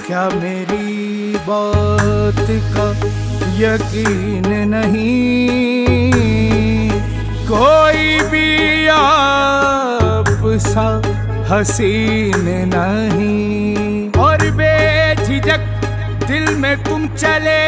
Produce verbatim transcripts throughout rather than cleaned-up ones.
क्या मेरी बात का यकीन नहीं? कोई भी आप सा हसीन नहीं। और बेझिझक दिल में तुम चले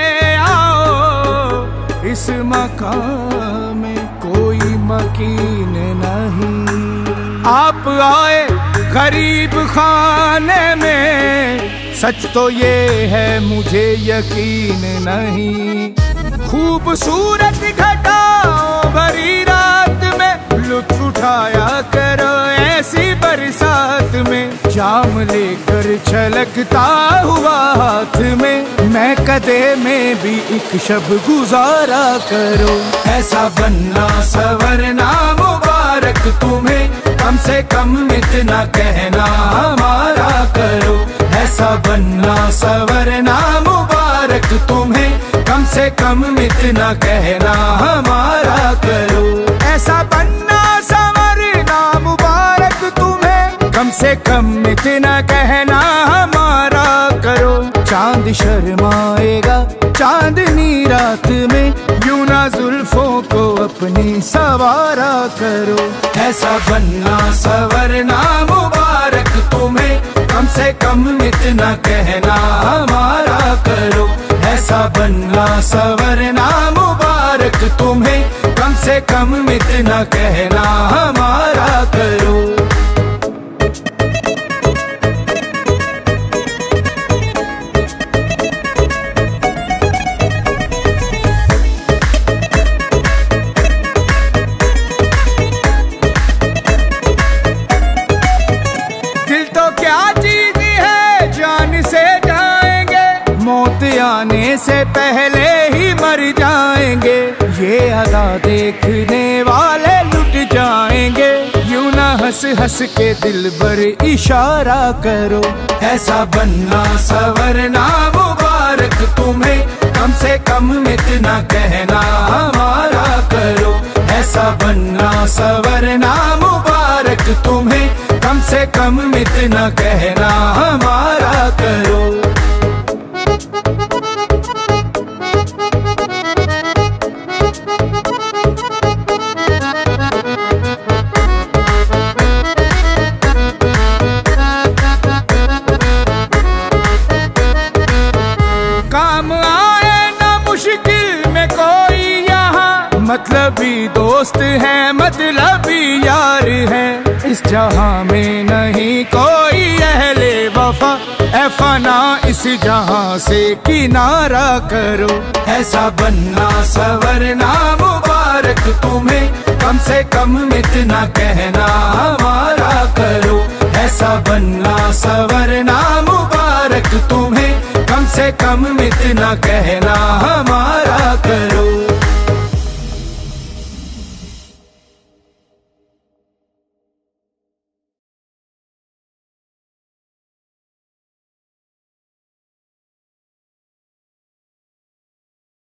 आओ, इस मकाम में कोई मकीन नहीं। आप आए गरीब खाने में, सच तो ये है मुझे यकीन नहीं। खूबसूरत घटाओ भरी रात में लुत्फ उठाया करो ऐसी बरसात में। जाम लेकर छलकता हुआ हाथ में, मैं कदे में भी एक शब गुजारा करो। ऐसा बनना सवरना मुबारक तुम्हें, कम से कम इतना कहना हमारा करो। ऐसा बनना सवरना मुबारक तुम्हें, कम से कम इतना कहना हमारा करो। ऐसा बनना सवरना मुबारक तुम्हें, कम से कम इतना कहना हमारा करो। चांद शर्माएगा चांदनी रात में, यूं ना जुल्फों को अपनी सवारा करो। ऐसा बनना सवरना मुबारक तुम्हें, कम से कम इतना कहना हमारा करो। ऐसा बनना सवरना मुबारक तुम्हें, कम से कम इतना कहना हमारा करो। आने से पहले ही मर जाएंगे, ये अदा देखने वाले लुट जाएंगे। यूं ना हंस हंस के दिल भर इशारा करो। ऐसा बनना सवरना मुबारक तुम्हें, कम से कम इतना कहना हमारा करो। ऐसा बनना सवरना मुबारक तुम्हें, कम से कम इतना कहना हमारा करो। काम आए ना मुश्किल में कोई यहाँ, मतलबी दोस्त है मतलबी यार है। इस जहां में नहीं कोई अहले वफा, ऐ फना इस जहां से किनारा करो। ऐसा बनना सवरना मुबारक तुम्हें, कम से कम इतना कहना हमारा करो। ऐसा बनना सवरना मुबारक तुम्हें, कम से कम इतना कहना हमारा करो।